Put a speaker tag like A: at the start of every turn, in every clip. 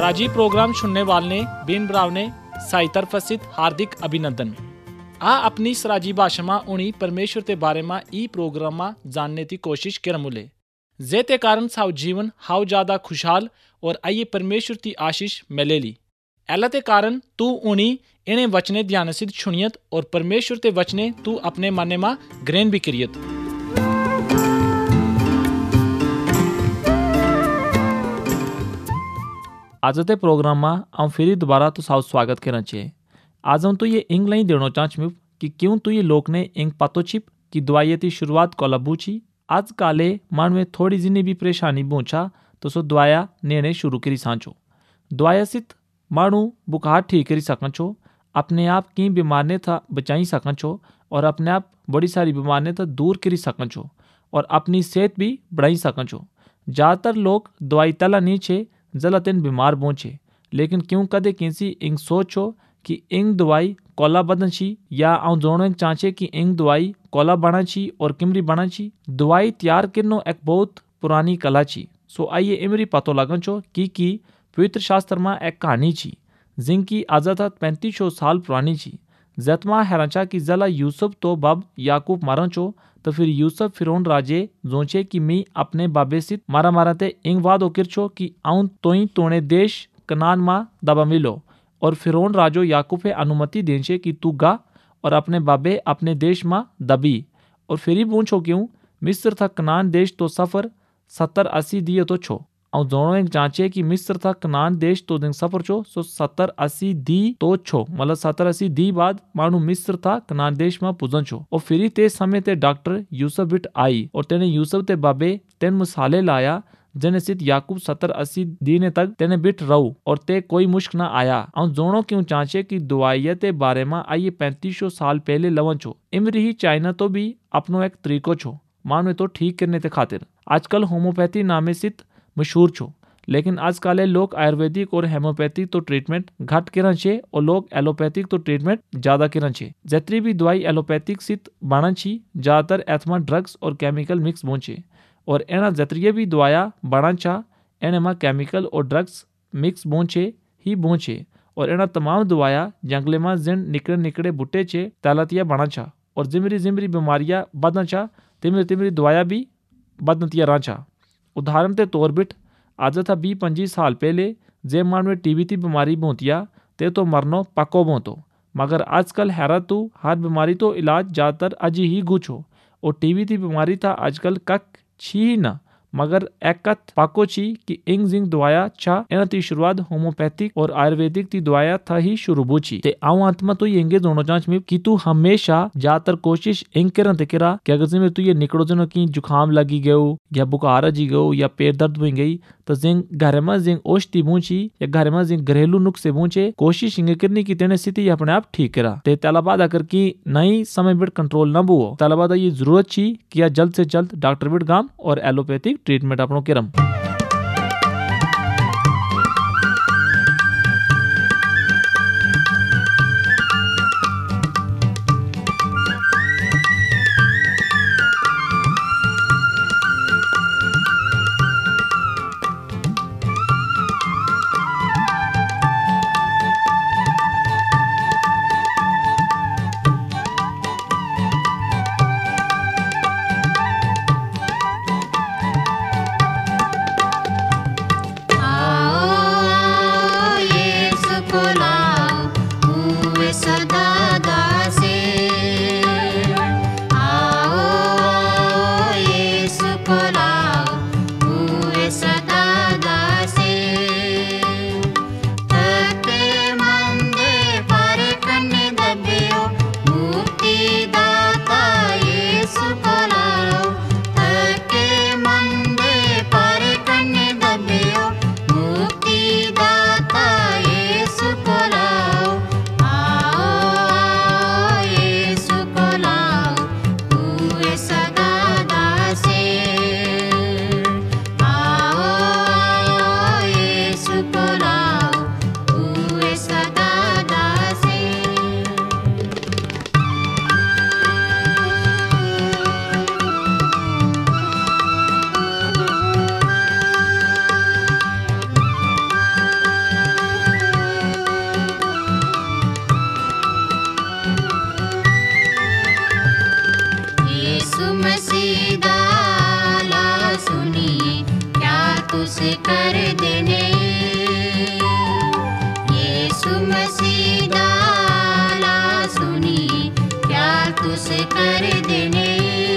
A: Siraji programme सुनने वाले बिन बरावने साई तरफ स्थित हार्दिक अभिनंदन। आ अपनी सराजी भाषा में उन्हीं परमेश्वर के बारे में ई प्रोग्राम जानने की कोशिश कर मुले जेते कारण साव जीवन हाउ ज्यादा खुशहाल और आइए परमेश्वर की आशीष मिलेली। एला ते कारण तू उन्हीं इन्हें वचने ध्यान से सुनियत और परमेश्वर के वचने तू अपने माने में ग्रहण भी करियत। आज के प्रोग्राम में हम फिर दोबारा तो साव स्वागत करना चाहिए। आज हम तो ये इंग नहीं देना चाहूँ कि क्यों तो ये लोग ने इंग पातो छिप कि दवाई की शुरुआत कोला बूची। आज काले मान में थोड़ी जिनी भी परेशानी बूझा तो सो दवाया नेने शुरू करी सांचो। दवाया सित मानू बुखार ठीक करी सकन छो, अपने आप की बीमार ने था बचाई सकन छो और अपने आप बड़ी सारी बीमार ने था दूर करी सकन छो और अपनी सेहत भी बढ़ाई सकन छो। ज़्यादातर लोग दवाई तला नीचे जलतन बीमार पहुंचे, लेकिन क्यों कदे किसी इंग सोचो कि इंग दवाई कोला बदन छी या आउं जोड़ो चाचे कि इंग दवाई कोला बना छी और किमरी बना छी। दवाई तैयार करनो एक बहुत पुरानी कला छी। सो आइए इमरी पतो लगन छो कि पवित्र शास्त्र में एक कहानी छी जिनकी आजाद 3500 साल पुरानी छी। जतमा हैराचा कि जला यूसुफ तो बाब याकूब मारन छो तो फिर यूसुफ फिरौन राजे जोचे कि मी अपने बाबे सित मारा ते इंग वाद ओकिर छो कि आउं तोई तोने देश कनान मा दबा मिलो और फिरौन राजो याकूब अनुमति देंचे कि तू गा और अपने बाबे अपने देश मा दबी और फिर ही पूछो क्यों मिस्र था कनान देश तो सफर 70-80 दिए तो छो और दोनों एक जांचे कि मिस्र था कनान देश तो दिन सफर छो सो 70-80 दी तो छो मतलब 70-80 दी बाद मानू मिस्र था कनान देश में पुजन छो। और फिर ते समय ते डॉक्टर यूसुफ बिट आई और तेने यूसुफ ते बाबे तेन मसाले लाया जने सित याकूब 70-80 दीने तक तेने बिट रहू और ते कोई मुश्क ना आया। और दोनों क्यों चाचे कि दवाइया ते बारे में आइए 3500 साल पहले लवन छो। इमरी ही चाइना तो भी अपनो एक तरीको छो मानो तो ठीक करने ते खातिर आजकल होम्योपैथी नामे सित मशहूर छो, लेकिन आजकल लोग आयुर्वेदिक और हेमोपैथिक तो ट्रीटमेंट घट करन छे और लोग एलोपैथिक तो ट्रीटमेंट ज्यादा करन छे। जतरी भी दवाई एलोपैथिक सित बनन छी ज्यादातर एथमा ड्रग्स और केमिकल मिक्स बोंचे और एना जतरिये भी दवाया बनन चा एने मा केमिकल और ड्रग्स मिक्स बोंचे ही बोंचे और एना तमाम दवाया जंगले मा जिन निकड़े बुट्टे छे तलतिया बनन चा और जिमरी बीमारियां बदन चा तिमरी दवाया भी बदनतिया रांचा। उदाहरण के तौर बिट आज था 20-25 साल पहले जे मान में टीबी की बीमारी बोतिया ते तो मरनो पक्को बोतो, मगर आजकल हैरत तू हर बीमारी तो इलाज ज़्यादातर अजी ही गुछो और टीबी की बीमारी था आजकल कक छी ही ना मगर एकत पाको छी कि इंग जिंग दवाया छा एना ती शुरुआत होम्योपैथिक और आयुर्वेदिक ती दवाया था ही शुरू बुची ते आऊं आत्मा तो येंगे दोनों जांच में कि तू हमेशा ज्यादातर कोशिश इंग करन ते करा कि अगर जिमे तू ये निकलो जनो की जुकाम लगी गयो या बुखार जी गयो या पेट दर्द हुई गई तो जिंग घर में जिंग औषधि बूची या घर में जिंग घरेलू नुस्खे बूचे कोशिश इंगे करनी की तेने स्थिति अपने आप ठीक करा ते तलाबाद अगर की नई समय बिट कंट्रोल न बुओ तलाबाद ये जरूरत छी कि जल्द से जल्द डॉक्टर बिट गाम और एलोपैथिक ट्रीटमेंट अपनों किरम।
B: कर देने यीशु मसीह दाला सुनी क्या तुस कर देने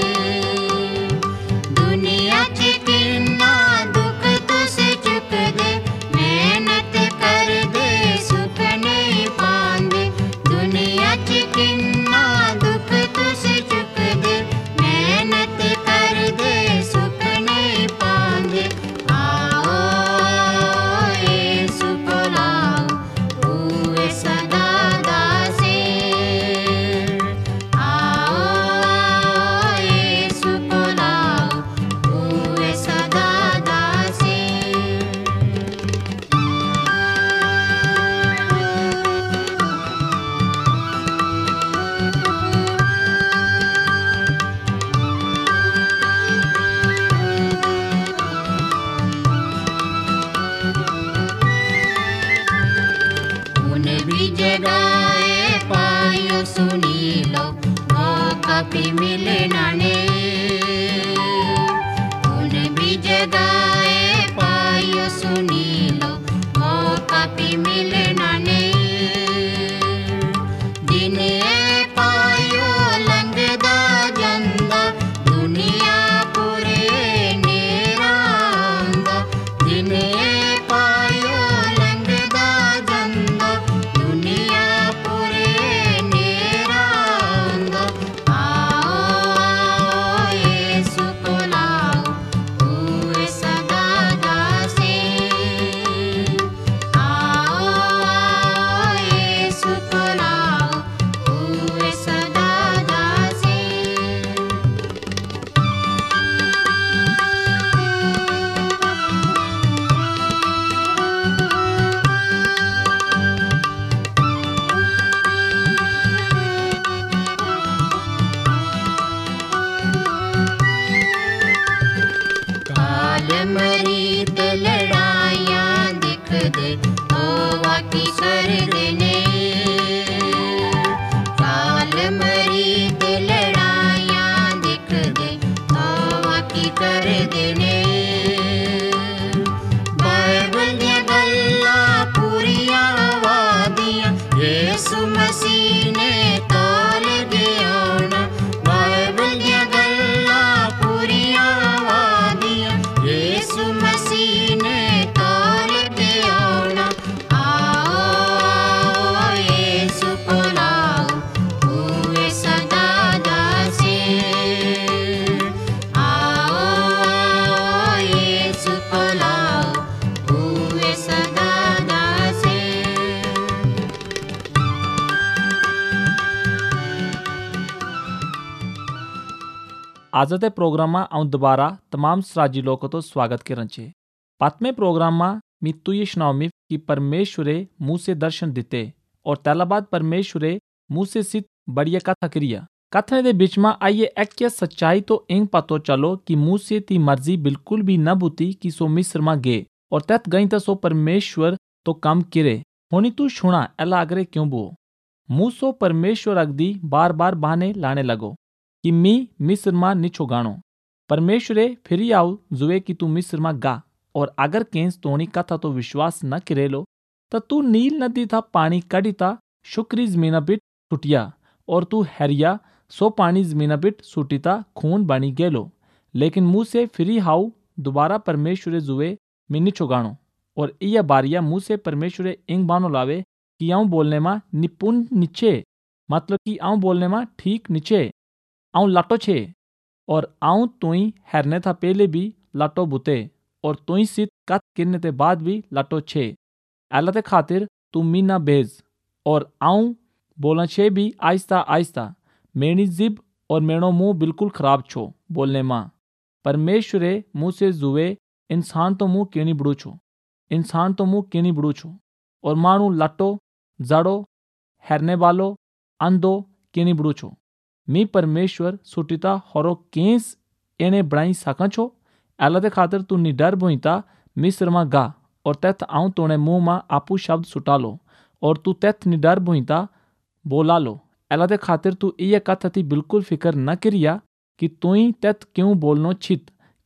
B: दुनिया च किन्ना दुख तुस चुक दे मेहनत कर दे सुख नहीं पांदे दुनिया च किन्ना दुख तुस चुक दे मेहनत कर दे सुख नहीं पांदे आओ यीशु कोल आओ उहे सदा दासे आओ यीशु कोल आओ उहे सदा दासे उन्हें भी जगाए पायो सुनी लो मौका भी मिले नाने उन्हें भी जगाए पायो सुनी लो मौका भी मिले नाने दिन ए पायो लंघदा जंदा दुनिया पूरे नेरा आंदा दिन ए पायो लंघदा जंदा दुनिया पूरे नेरा आंदा आओ यीशु कोल आओ उहे सदा दासे आओ यीशु कोल आओ उहे सदा दासे काल मरीत लड़ाइयां दिख दे होवा की स्वर्ग ने काल मरीत लड़ाइयां दिख दे होवा की कर देने बाइबल दियां गल्लां पूरियां वादियां यीशु मसीह ने तोल गया होना बाइबल दियां गल्लां पूरियां वादियां यीशु मसीह ने तोल गया होना आओ यीशु कोल आओ उहे सदा दासे आओ यीशु कोल आओ उहे सदा दासे
A: आजच्या प्रोग्रामा हांव दोबारा तमाम सराजी लोकां तो स्वागत करचे पाचवे प्रोग्रामा मी तुये शनावमी की परमेश्वरे मूसे दर्शन दिते और त्याला बाद परमेश्वरे मूसे सित बढ़िया कथा करिया कथने दे बीच में आइए एक सच्चाई तो इंग पतो चलो कि मूसे ती मर्जी बिल्कुल भी न बुती कि सो मिस्र में गे और तत गई तो सो परमेश्वर तो काम किरे होनी तू शुणा एला अगरे क्यों बो मूसो परमेश्वर अगदी बार बार बहाने लाने लगो कि मी मिस्र मां निछो गाणो परमेश्वरे फिरी आओ जुए कि तू मिस्र मां गा और अगर केंस तोणी कथा तो विश्वास न करेलो तो तू नील नदी था पानी कड़ीता शुक्री जमीना बिट छुटिया और तू हैरिया सो पानी जमीना बिट सुटीता खून बनी गेलो लेकिन मुंह से फिरी हाउ दोबारा परमेश्वरे जुए में निछो गाणो और इया बारिया मुंह से परमेश्वरे इंग बानो लावे कि आऊं बोलने में निपुण निचे मतलब कि आऊं बोलने में ठीक निचे आऊं लाटो छे और आऊं तुई हैरने था पहले भी लाटो बुते और तुई सित कत किरने ते बाद भी लाटो छे एला ते खातिर तू मीना भेज और आऊं बोलना छे भी आहिस्ता आहिस्ता मेरी जिब और मेणो मुंह बिल्कुल खराब छो बोलने मां परमेश्वरे मुंह से जुए इंसान तो मुंह केणी बड़ू छो इंसान तो मुंह केणी बड़ू छो और मानू लाटो जड़ो हैरने वालो अंधो केणी बड़ू छो मी परमेश्वर सुटिता होरो केंस एने बनाई सका छो एला दे खातिर तू निडर भोईता मिस्र मां गा और तथ आऊं तोने मुंह मां आपू शब्द सुटा लो और तू तथ निडर भोईता बोला लो एला दे खातिर तू ये कथा थी बिल्कुल फिकर न करिया कि तुई तथ क्यों बोलनो छित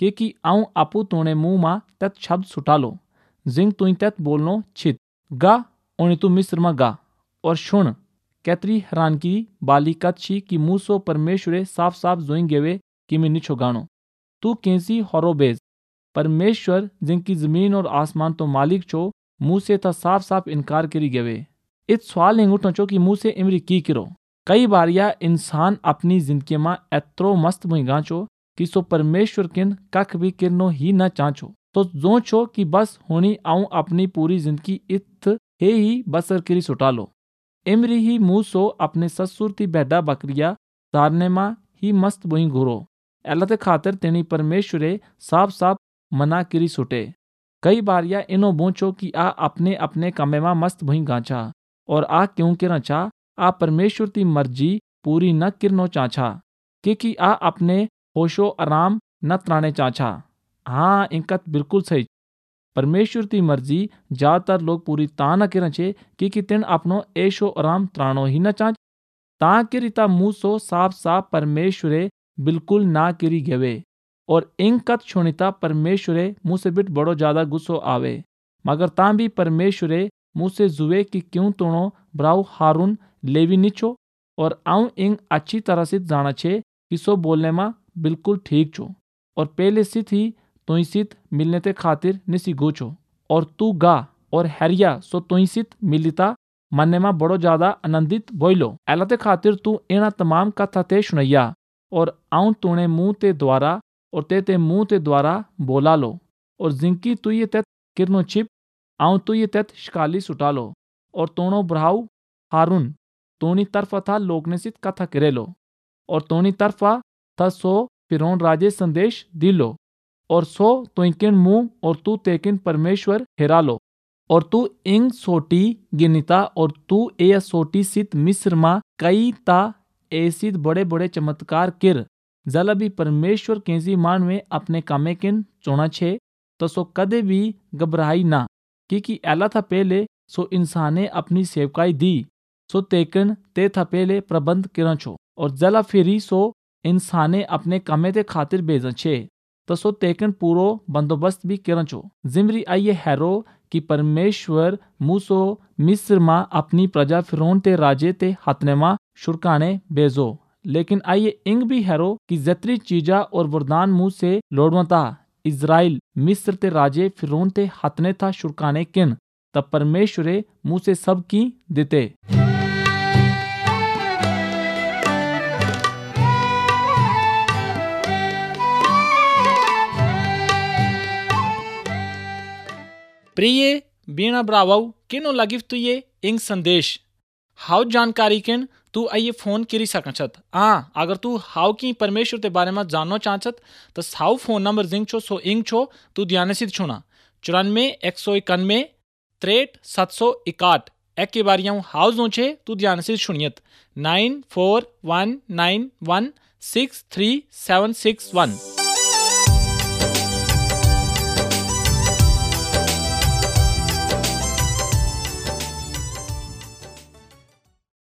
A: कि आऊं आपू तोने मुंह मा तत शब्द सुटालो जिंग तुई तत बोलनो छित गा ओने तू मिस्र मा गा और शुण कैतरी हैरानगी बाली कत छी कि मूसो परमेश्वरे साफ साफ जोई गेवे कि मैं निछो गाणो तू कैसी हरोबेज परमेश्वर जिनकी जमीन और आसमान तो मालिक छो मूसे था साफ साफ इनकार करी गेवे। इत सवाल नहीं उठो छो कि मूसे इमरी की करो। कई बार या इंसान अपनी जिंदगी में एत्रो मस्त मुई गांचो कि सो परमेश्वर किन कख भी किरनो ही न चाचो तो जो छो कि बस होनी आऊं अपनी पूरी जिंदगी इत हे ही बसर करी सुटालो। इमरी ही मूसो अपने ससुर थी बैडा बकरिया सारने मा ही मस्त बुई घुरो अल्लाह ते खातिर तेनी परमेश्वरे साफ साफ मना करी सुटे। कई बार या इनो बोचो कि आ अपने अपने कमे मा मस्त भुई गांचा और आ क्यों किरा चा आ परमेश्वर की मर्जी पूरी न किरनो चाचा कि आ अपने होशो आराम न त्राणे चाचा। हाँ इनकत बिल्कुल सही परमेश्वर की मर्जी ज्यादातर लोग पूरी ता न किरण छे कि तिन अपनो ऐशो आराम त्राणो ही न चाच ता किरिता मूसो साफ साफ परमेश्वरे बिल्कुल ना किरी गेवे और इंकत छोनिता परमेश्वरे मुझसे बिट बड़ो ज्यादा गुस्सो आवे मगर ता भी परमेश्वरे मुझसे जुए कि क्यों तोणो ब्राउ हारून लेवी निचो और आऊं इंग अच्छी तरह से जाना छे कि सो बोलने में बिल्कुल ठीक छो और पहले सित ही तुई सित मिलने ते खातिर निसी गोचो और तू गा और हरिया सो तुई सित मिलिता मनने में बड़ो ज्यादा आनंदित बोलो अल्लाह ते खातिर तू इना तमाम कथा ते सुनैया और आऊं तूने मुंह ते द्वारा और ते मुंह ते द्वारा बोला लो और जिंकी तू ये तत किरनो छिप आऊं तू ये तत शिकाली सुटा लो और तोनो ब्राउ हारून तोनी तरफा था लोग ने सित कथा करे लो और तोनी तरफा था सो फिरौन राजे संदेश दिलो और सो तुइकिन मुंह और तू तेकिन परमेश्वर हेरा लो और तू इंग सोटी गिनिता और तू ए सोटी सित मिस्र मा कई ता ऐसी बड़े बड़े चमत्कार किर जला भी परमेश्वर केजी मान में अपने कामे किन चुना छे तो सो कदे भी घबराई ना कि अल्लाह था पहले सो इंसाने अपनी सेवकाई दी सो तेकन ते था पहले प्रबंध किरण छो और जला फिरी सो इंसाने अपने कामे ते खातिर भेजन छे तो सो तेकन पूरो बंदोबस्त भी किरण छो। जिमरी आइए हैरो कि परमेश्वर मूसो मिस्र मा अपनी प्रजा फिरौन ते राजे ते हथने मा शुरकाने भेजो लेकिन आइए इंग भी हैरो कि जतरी चीजा और वरदान मुंह से लोड़वता इज़राइल मिस्र ते राजे फिरौन ते हथने था शुरकाने किन तब परमेश्वरे मुंह से सब की देते। प्रिय बीना ब्रावाऊ किनो लगिफ तु ये इंग संदेश हाउ जानकारी किन तू आइए फोन करी सकछत। अगर तू हाउ की परमेश्वर के बारे में जानना चाहत तो हाउ फोन नंबर जिंग छो सो इंग छो तू ध्यान से छुना 94 191 63 761 एक के बार हाउ जो छे तू ध्यान से सुनियत 9419163761।